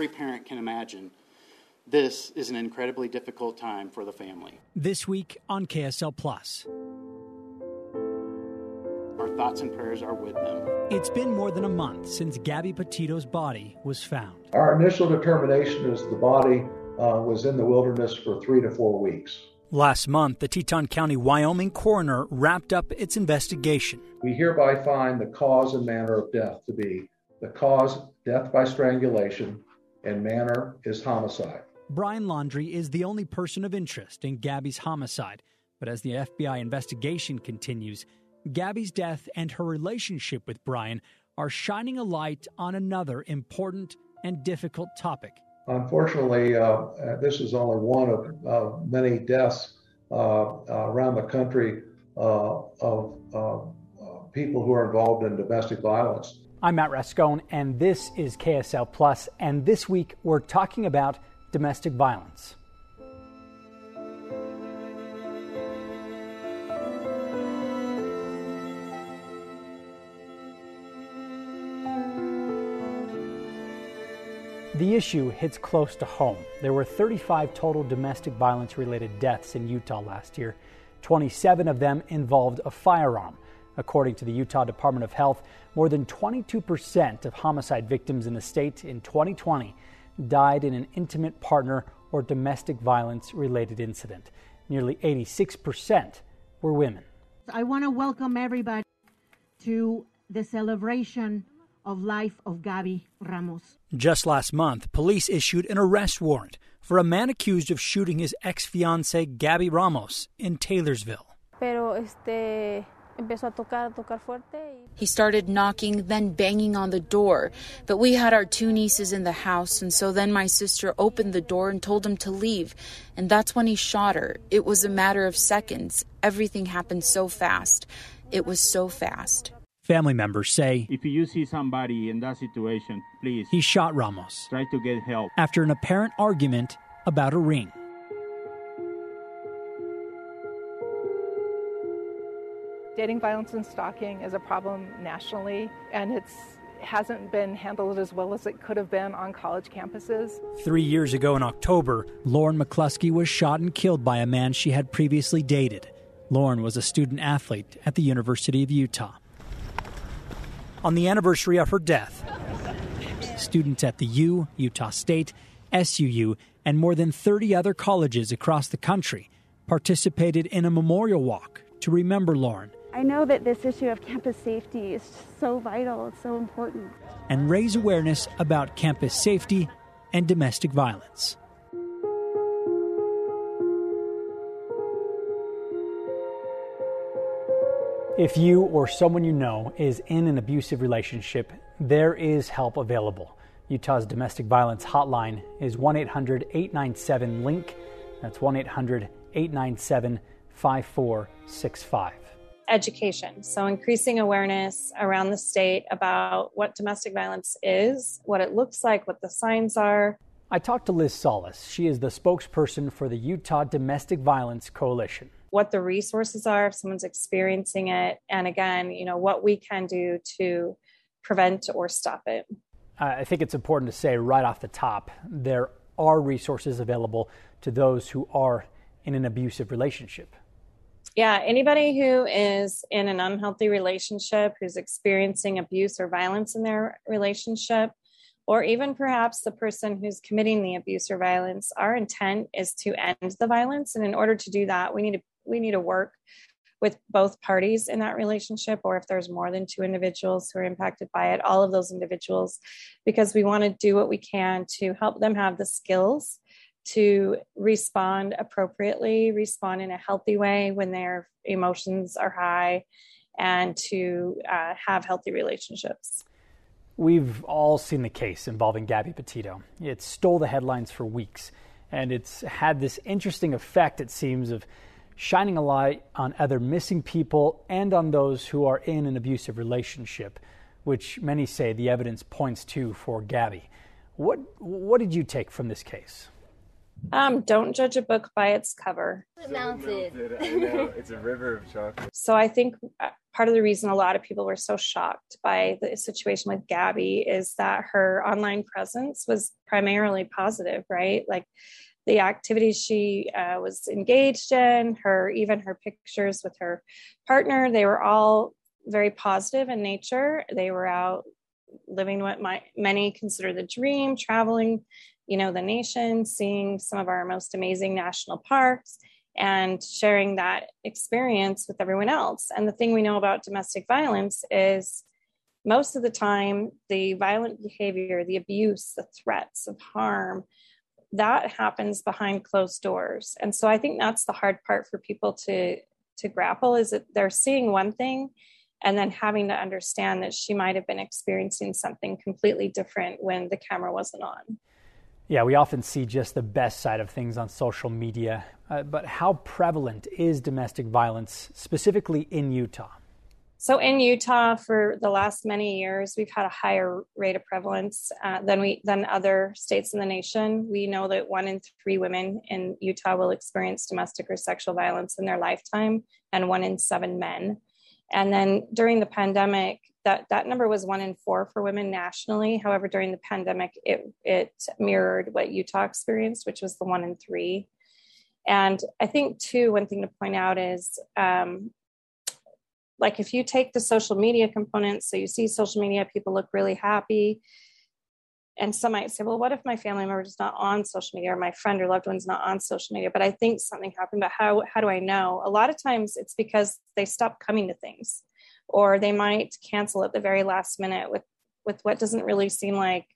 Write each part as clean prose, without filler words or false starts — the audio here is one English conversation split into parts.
every parent can imagine, this is an incredibly difficult time for the family. This week on KSL Plus. Our thoughts and prayers are with them. It's been more than a month since Gabby Petito's body was found. Our initial determination is the body was in the wilderness for 3 to 4 weeks. Last month, the Teton County, Wyoming coroner wrapped up its investigation. We hereby find the cause and manner of death to be the cause, death by strangulation, and manner is homicide. Brian Laundrie is the only person of interest in Gabby's homicide. But as the FBI investigation continues, Gabby's death and her relationship with Brian are shining a light on another important and difficult topic. Unfortunately, this is only one of many deaths around the country of people who are involved in domestic violence. I'm Matt Rascone, and this is KSL Plus, and this week we're talking about domestic violence. The issue hits close to home. There were 35 total domestic violence-related deaths in Utah last year. 27 of them involved a firearm. According to the Utah Department of Health, more than 22% of homicide victims in the state in 2020 died in an intimate partner or domestic violence-related incident. Nearly 86% were women. I want to welcome everybody to the celebration of life of Gabby Ramos. Just last month, police issued an arrest warrant for a man accused of shooting his ex-fiancée Gabby Ramos in Taylorsville. He started knocking, then banging on the door. But we had our 2 nieces in the house, and so then my sister opened the door and told him to leave. And that's when he shot her. It was a matter of seconds. Everything happened so fast. It was so fast. Family members say, if you see somebody in that situation, please. He shot Ramos. Try to get help. After an apparent argument about a ring. Dating violence and stalking is a problem nationally, and it hasn't been handled as well as it could have been on college campuses. 3 years ago in October, Lauren McCluskey was shot and killed by a man she had previously dated. Lauren was a student athlete at the University of Utah. On the anniversary of her death, students at the U, Utah State, SUU, and more than 30 other colleges across the country participated in a memorial walk to remember Lauren. I know that this issue of campus safety is so vital, it's so important. And raise awareness about campus safety and domestic violence. If you or someone you know is in an abusive relationship, there is help available. Utah's domestic violence hotline is 1-800-897-LINK. That's 1-800-897-5465. Education. So increasing awareness around the state about what domestic violence is, what it looks like, what the signs are. I talked to Liz Solis. She is the spokesperson for the Utah Domestic Violence Coalition. What the resources are if someone's experiencing it, and again, what we can do to prevent or stop it. I think it's important to say right off the top, there are resources available to those who are in an abusive relationship. Yeah, anybody who is in an unhealthy relationship, who's experiencing abuse or violence in their relationship, or even perhaps the person who's committing the abuse or violence, our intent is to end the violence. And in order to do that, we need to work with both parties in that relationship, or if there's more than 2 individuals who are impacted by it, all of those individuals, because we want to do what we can to help them have the skills to respond appropriately, respond in a healthy way when their emotions are high, and to have healthy relationships. We've all seen the case involving Gabby Petito. It stole the headlines for weeks, and it's had this interesting effect, it seems, of shining a light on other missing people and on those who are in an abusive relationship, which many say the evidence points to for Gabby. What did you take from this case? Don't judge a book by its cover. Mounted. I know. It's a river of chocolate. So I think part of the reason a lot of people were so shocked by the situation with Gabby is that her online presence was primarily positive, right? Like the activities she was engaged in, even her pictures with her partner, they were all very positive in nature. They were out living what many consider the dream, traveling, the nation, seeing some of our most amazing national parks, and sharing that experience with everyone else. And the thing we know about domestic violence is most of the time, the violent behavior, the abuse, the threats of harm, that happens behind closed doors. And so I think that's the hard part for people to grapple, is that they're seeing one thing and then having to understand that she might have been experiencing something completely different when the camera wasn't on. Yeah, we often see just the best side of things on social media, but how prevalent is domestic violence, specifically in Utah? So in Utah, for the last many years, we've had a higher rate of prevalence than other states in the nation. We know that 1 in 3 women in Utah will experience domestic or sexual violence in their lifetime, and 1 in 7 men. And then during the pandemic, that number was 1 in 4 for women nationally. However, during the pandemic, it mirrored what Utah experienced, which was the 1 in 3. And I think, too, one thing to point out is, like if you take the social media component, so you see social media, people look really happy. And some might say, well, what if my family member is not on social media, or my friend or loved one's not on social media, but I think something happened, but how do I know? A lot of times it's because they stop coming to things, or they might cancel at the very last minute with what doesn't really seem like,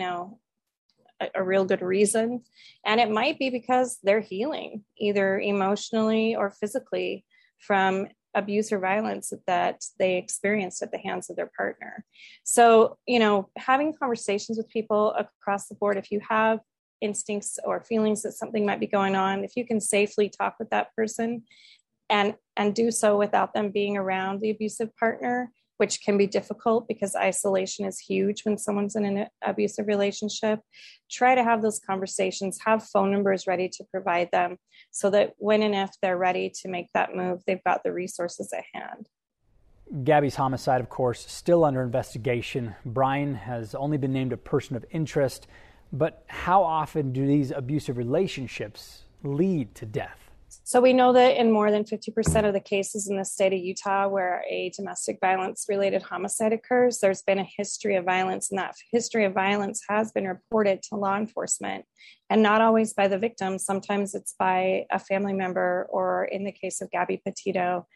a real good reason. And it might be because they're healing, either emotionally or physically, from abuse or violence that they experienced at the hands of their partner. So, having conversations with people across the board, if you have instincts or feelings that something might be going on, if you can safely talk with that person and do so without them being around the abusive partner, which can be difficult because isolation is huge when someone's in an abusive relationship, try to have those conversations, have phone numbers ready to provide them so that when and if they're ready to make that move, they've got the resources at hand. Gabby's homicide, of course, still under investigation. Brian has only been named a person of interest, but how often do these abusive relationships lead to death? So we know that in more than 50% of the cases in the state of Utah where a domestic violence related homicide occurs, there's been a history of violence, and that history of violence has been reported to law enforcement, and not always by the victim. Sometimes it's by a family member, or in the case of Gabby Petito,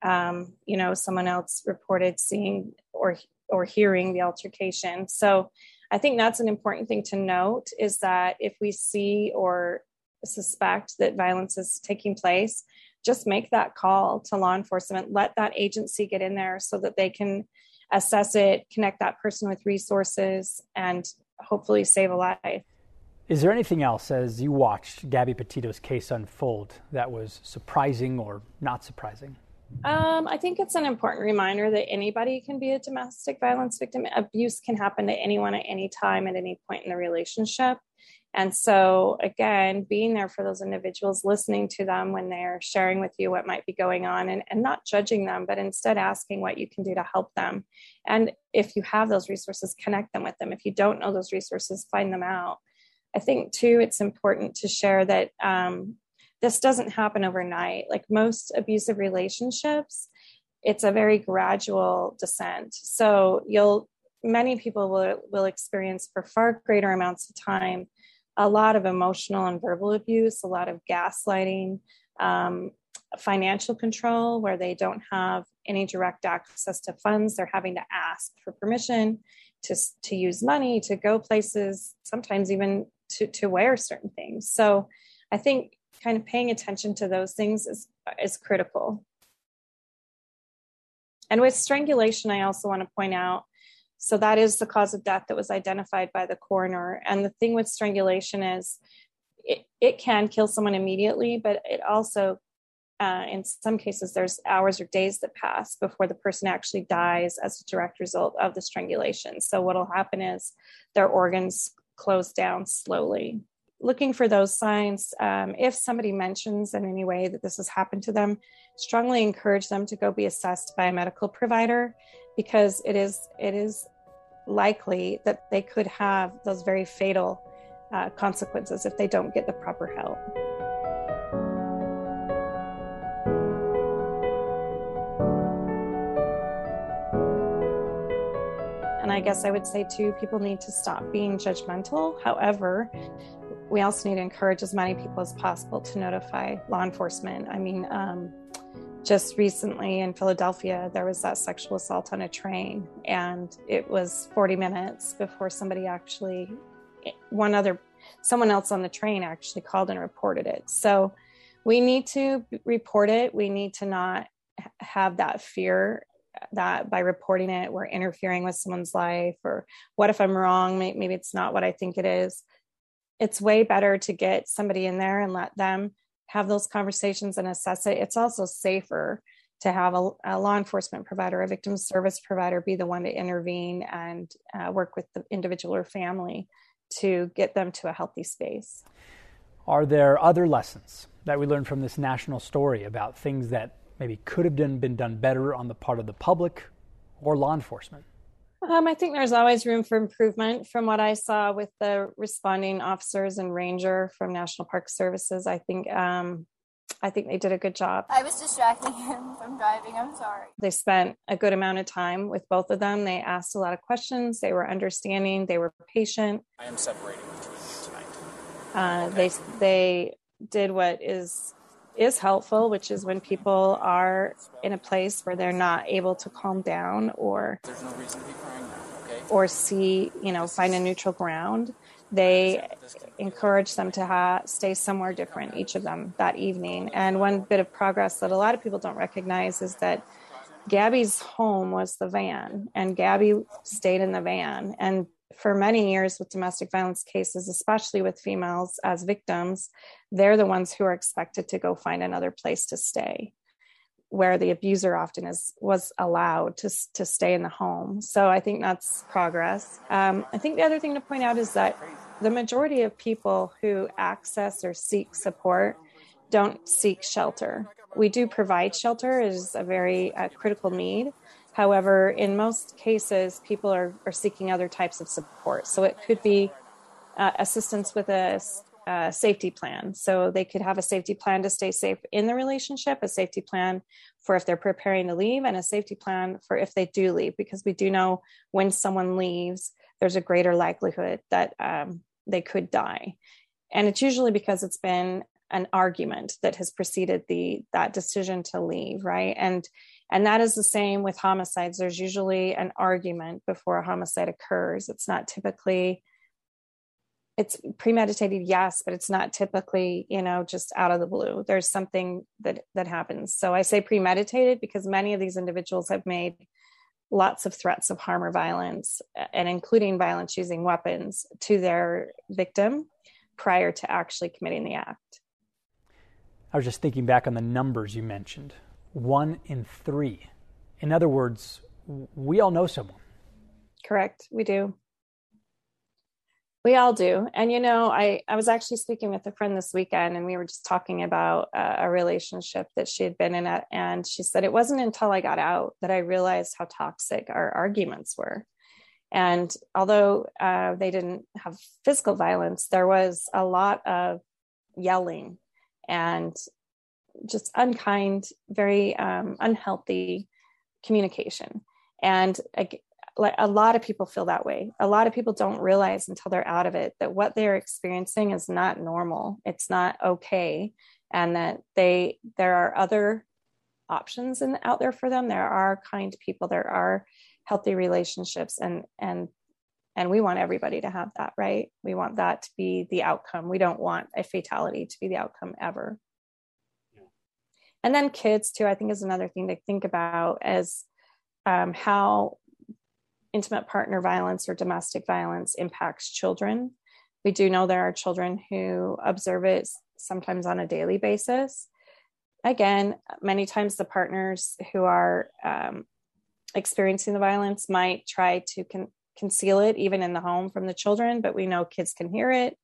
someone else reported seeing or hearing the altercation. So I think that's an important thing to note, is that if we see or suspect that violence is taking place, just make that call to law enforcement. Let that agency get in there so that they can assess it, connect that person with resources, and hopefully save a life. Is there anything else, as you watched Gabby Petito's case unfold, that was surprising or not surprising? I think it's an important reminder that anybody can be a domestic violence victim. Abuse can happen to anyone at any time, at any point in the relationship. And so, again, being there for those individuals, listening to them when they're sharing with you what might be going on, and not judging them, but instead asking what you can do to help them. And if you have those resources, connect them with them. If you don't know those resources, find them out. I think, too, it's important to share that this doesn't happen overnight. Like most abusive relationships, it's a very gradual descent. So many people will experience, for far greater amounts of time, a lot of emotional and verbal abuse, a lot of gaslighting, financial control, where they don't have any direct access to funds. They're having to ask for permission to use money, to go places, sometimes even to wear certain things. So I think kind of paying attention to those things is critical. And with strangulation, I also want to point out, so that is the cause of death that was identified by the coroner. And the thing with strangulation is it can kill someone immediately, but it also, in some cases, there's hours or days that pass before the person actually dies as a direct result of the strangulation. So what will happen is their organs close down slowly. looking for those signs. If somebody mentions in any way that this has happened to them, strongly encourage them to go be assessed by a medical provider, because it is likely that they could have those very fatal consequences if they don't get the proper help. And I guess I would say too, people need to stop being judgmental. However, we also need to encourage as many people as possible to notify law enforcement. I mean, just recently in Philadelphia, there was that sexual assault on a train, and it was 40 minutes before someone else on the train actually called and reported it. So we need to report it. We need to not have that fear that by reporting it, we're interfering with someone's life, or what if I'm wrong? Maybe it's not what I think it is. It's way better to get somebody in there and let them have those conversations and assess it. It's also safer to have a law enforcement provider, a victim service provider, be the one to intervene and work with the individual or family to get them to a healthy space. Are there other lessons that we learned from this national story about things that maybe could have been done better on the part of the public or law enforcement? I think there's always room for improvement. From what I saw with the responding officers and ranger from National Park Services, I think they did a good job. I was distracting him from driving. I'm sorry. They spent a good amount of time with both of them. They asked a lot of questions. They were understanding. They were patient. I am separating between you tonight. They did what is helpful, which is when people are in a place where they're not able to calm down or there's no reason to be crying now, okay? Or find a neutral ground. They encourage them to stay somewhere different, each of them, that evening. And one bit of progress that a lot of people don't recognize is that Gabby's home was the van, and Gabby stayed in the van. And for many years with domestic violence cases, especially with females as victims, they're the ones who are expected to go find another place to stay, where the abuser often was allowed to stay in the home. So I think that's progress. I think the other thing to point out is that the majority of people who access or seek support don't seek shelter. We do provide shelter. It is a very critical need. However, in most cases, people are seeking other types of support. So it could be assistance with a safety plan. So they could have a safety plan to stay safe in the relationship, a safety plan for if they're preparing to leave, and a safety plan for if they do leave, because we do know when someone leaves, there's a greater likelihood that they could die. And it's usually because it's been an argument that has preceded that decision to leave, right? And that is the same with homicides. There's usually an argument before a homicide occurs. It's premeditated, yes, but it's not typically, just out of the blue. There's something that happens. So I say premeditated because many of these individuals have made lots of threats of harm or violence, and including violence using weapons, to their victim prior to actually committing the act. I was just thinking back on the numbers you mentioned. 1 in 3. In other words, we all know someone. Correct. We do. We all do. And, I was actually speaking with a friend this weekend, and we were just talking about a relationship that she had been in. And she said, it wasn't until I got out that I realized how toxic our arguments were. And although they didn't have physical violence, there was a lot of yelling and just unkind, very unhealthy communication. And a lot of people feel that way. A lot of people don't realize until they're out of it that what they're experiencing is not normal. It's not okay. And that there are other options out there for them. There are kind people, there are healthy relationships, and we want everybody to have that, right? We want that to be the outcome. We don't want a fatality to be the outcome ever. And then kids too, I think, is another thing to think about, as how intimate partner violence or domestic violence impacts children. We do know there are children who observe it sometimes on a daily basis. Again, many times the partners who are experiencing the violence might try to conceal it even in the home from the children, but we know kids can hear it.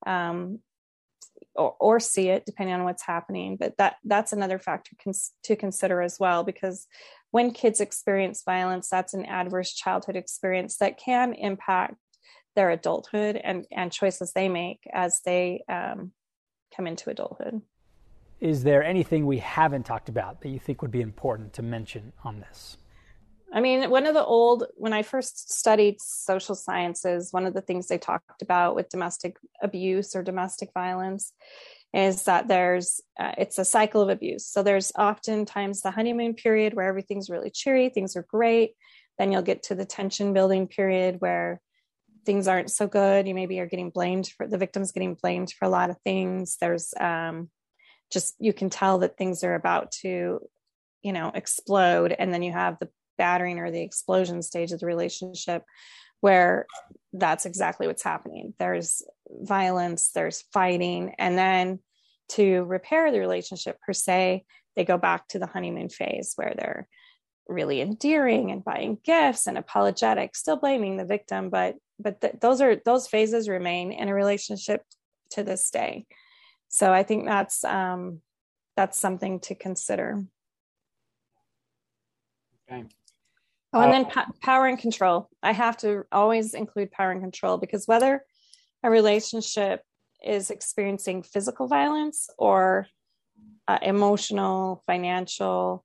or see it, depending on what's happening. But that's another factor to consider as well, because when kids experience violence, that's an adverse childhood experience that can impact their adulthood and choices they make as they come into adulthood. Is there anything we haven't talked about that you think would be important to mention on this? I mean, when I first studied social sciences, one of the things they talked about with domestic abuse or domestic violence is that it's a cycle of abuse. So there's oftentimes the honeymoon period where everything's really cheery, things are great. Then you'll get to the tension building period where things aren't so good. You maybe are the victim's getting blamed for a lot of things. There's you can tell that things are about to, explode. And then you have the battering or the explosion stage of the relationship where that's exactly what's happening. There's violence, there's fighting. And then to repair the relationship per se, they go back to the honeymoon phase where they're really endearing and buying gifts and apologetic, still blaming the victim. But those phases remain in a relationship to this day. So I think that's something to consider. Okay. Oh, and then power and control. I have to always include power and control, because whether a relationship is experiencing physical violence or emotional, financial,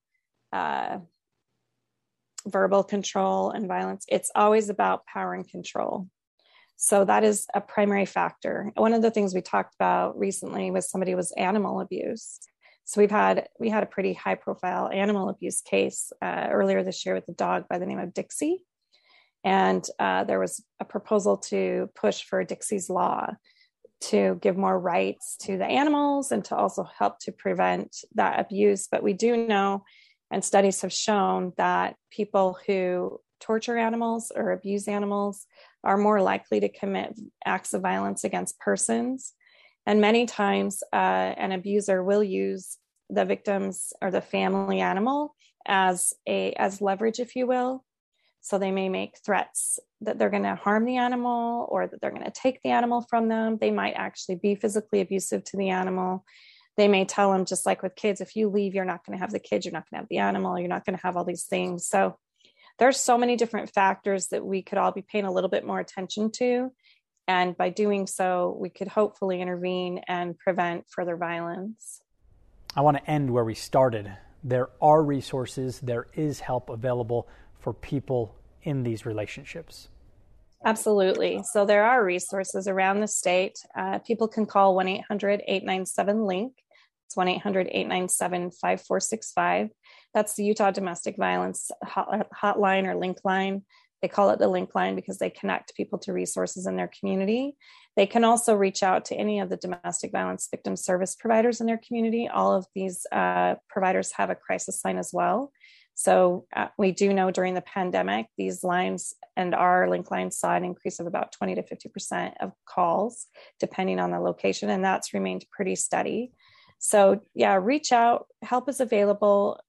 verbal control and violence, it's always about power and control. So that is a primary factor. One of the things we talked about recently was animal abuse. So we had a pretty high profile animal abuse case earlier this year with a dog by the name of Dixie. And there was a proposal to push for Dixie's Law to give more rights to the animals and to also help to prevent that abuse. But we do know, and studies have shown, that people who torture animals or abuse animals are more likely to commit acts of violence against persons. And many times an abuser will use the victims or the family animal as leverage, if you will. So they may make threats that they're going to harm the animal or that they're going to take the animal from them. They might actually be physically abusive to the animal. They may tell them, just like with kids, if you leave, you're not going to have the kids, you're not going to have the animal, you're not going to have all these things. So there's so many different factors that we could all be paying a little bit more attention to. And by doing so, we could hopefully intervene and prevent further violence. I want to end where we started. There are resources, there is help available for people in these relationships. Absolutely. So there are resources around the state. People can call 1-800-897-LINK. It's 1-800-897-5465. That's the Utah Domestic Violence Hotline or Link Line. They call it the Link Line because they connect people to resources in their community. They can also reach out to any of the domestic violence victim service providers in their community. All of these providers have a crisis line as well. So we do know during the pandemic, these lines and our Link Line saw an increase of about 20 to 50% of calls, depending on the location, and that's remained pretty steady. So yeah, reach out. Help is available.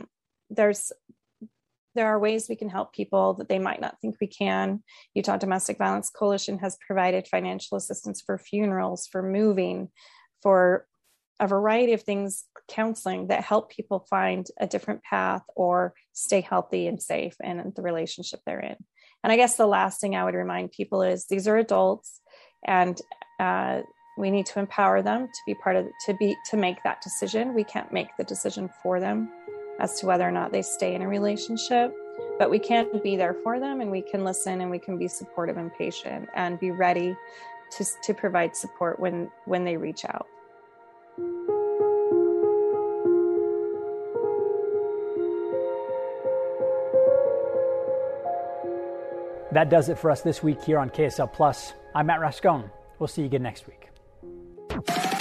There are ways we can help people that they might not think we can. Utah Domestic Violence Coalition has provided financial assistance for funerals, for moving, for a variety of things, counseling that help people find a different path or stay healthy and safe in the relationship they're in. And I guess the last thing I would remind people is these are adults, and we need to empower them to be part of to make that decision. We can't make the decision for them as to whether or not they stay in a relationship, but we can be there for them, and we can listen, and we can be supportive and patient and be ready to provide support when they reach out. That does it for us this week here on KSL Plus. I'm Matt Rascone. We'll see you again next week.